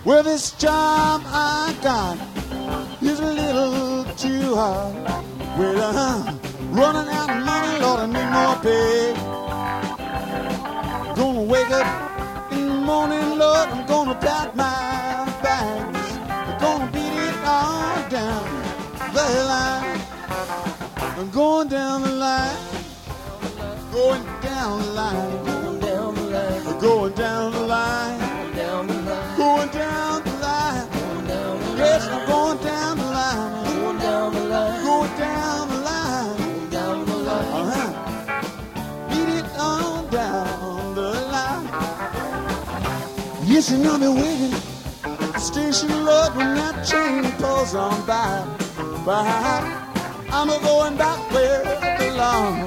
Well, this job I got is a little too hard. Well, I'm running out of money, Lord, I need more pay. Gonna wake up in the morning, Lord, I'm gonna pack my bags. I'm gonna beat it all down the line. I'm going down the line, going down the line, going down the line, going down the line, going down the line. Yes, I'm going down the line, going down the line, going down the line, going down the line. Beat it on down the line. Yes, and I'll be waiting at the station, Lord, when that train pulls on by. I'm going back where I belong.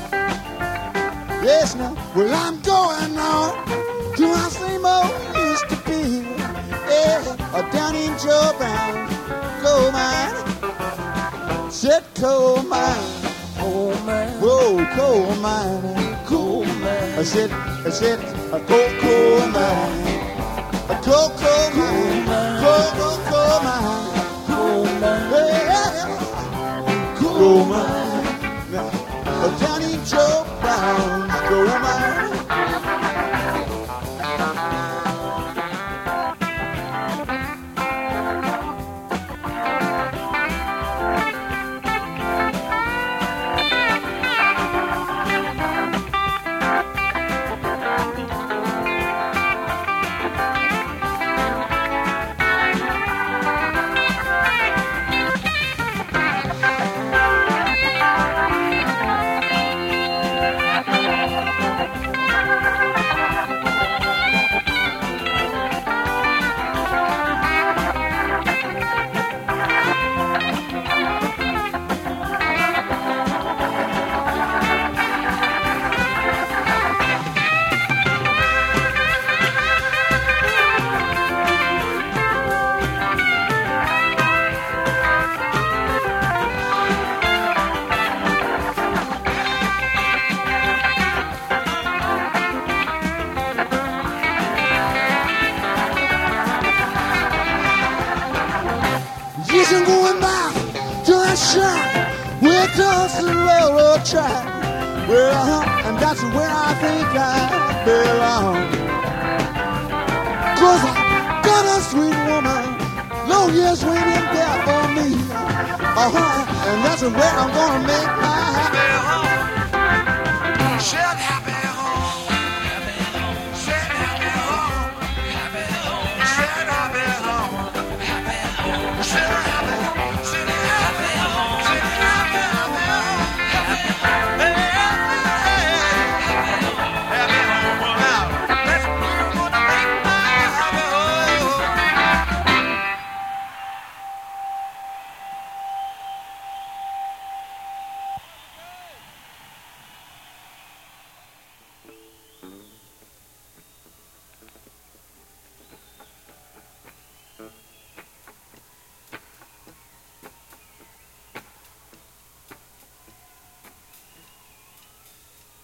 Yes, now, well, I'm going on to my same old used to be. Yeah, down in Joe Brown, coal mine. Said coal mine, coal mine. Whoa, coal mine, coal mine. I said, a coal mine, a coal mine, coal mine, coal mine. Coal mine, down in Joe Brown's coal mine. I'm going back to that shop where it does the railroad track. Well, and that's where I think I belong. 'Cause I got a sweet woman, long years waiting there for me. And that's where I'm gonna make my happy home. Should have